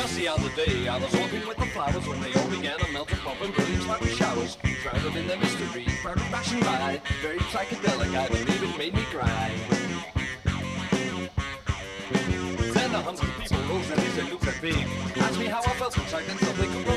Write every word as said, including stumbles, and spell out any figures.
the other day I was walking with the flowers when they all began to melt and pop and brilliant slightly showers. Drowned in their mystery, proudly bashing by. Very psychedelic, I believe it made me cry. Then a hundred people rose and they looked at me. Asked me how I felt inside, then something could